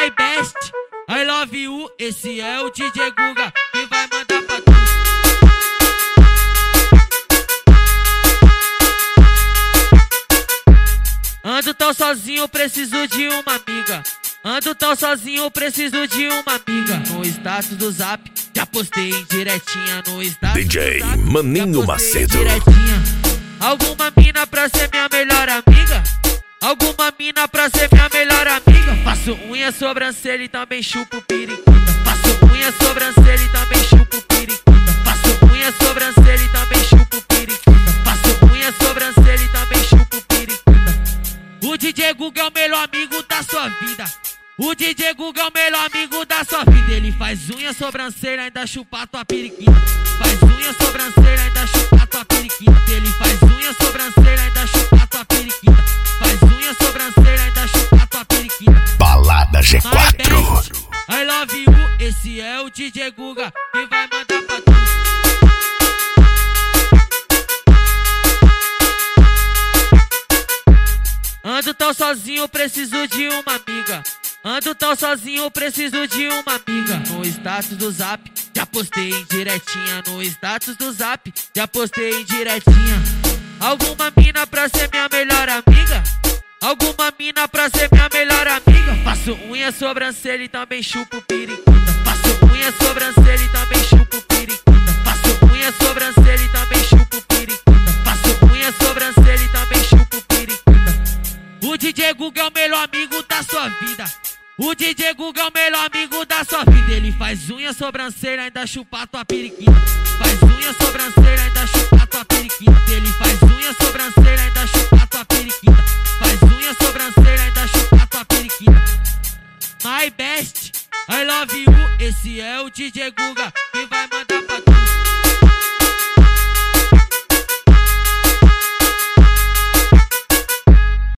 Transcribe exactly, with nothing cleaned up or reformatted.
My best, I love you. Esse é o D J Guga que vai mandar pra tu. Ando tão sozinho, preciso de uma amiga. Ando tão sozinho, preciso de uma amiga. No status do Zap, já postei direitinha no status D J do Zap, Maninho Macedo. Direitinha. Alguma mina pra ser minha melhor amiga? Alguma mina pra ser minha melhor amiga? Faço unha, sobrancelha e também chupo periquita. Faço unha, sobrancelha e também chupo periquita. Faço unha, sobrancelha e também chupo periquita. Faço unha, sobrancelha e também chupo periquita. O D J Guga é o melhor amigo da sua vida. O D J Guga é o melhor amigo da sua vida. Ele faz unha, sobrancelha, ainda chupa tua periquita. Faz unha, sobrancelha, ainda chupa tua periquita. Ele faz unha, sobrancelha, ainda chupa tua periquita. Faz unha, sobrancelha, ainda chupa tua periquita. Balada G quatro. My best, I love you. Esse é o D J Guga que vai mandar pra tu. Ando tão sozinho, preciso de uma amiga. Ando tão sozinho, preciso de uma amiga. No status do Zap, já postei direitinha. No status do Zap, já postei direitinha. Alguma mina pra ser minha melhor amiga? Alguma mina pra ser minha melhor amiga? Faço unha, sobrancelha e também chupo periquita. Faço unha, sobrancelha e também chupo periquita. Faço unha, sobrancelha e também chupo periquita. Faço unha, sobrancelha e também chupo periquita. O D J Guga é o melhor amigo da sua vida. O D J Guga é o melhor amigo da sua vida. Ele faz unha, sobrancelha, ainda chupa tua periquita. Faz unha, sobrancelha, ainda chupa tua periquita. Ele faz unha, sobrancelha, ainda chupa tua periquita. Faz unha, sobrancelha, ainda chupa tua periquita. My best, I love you. Esse é o D J Guga que vai mandar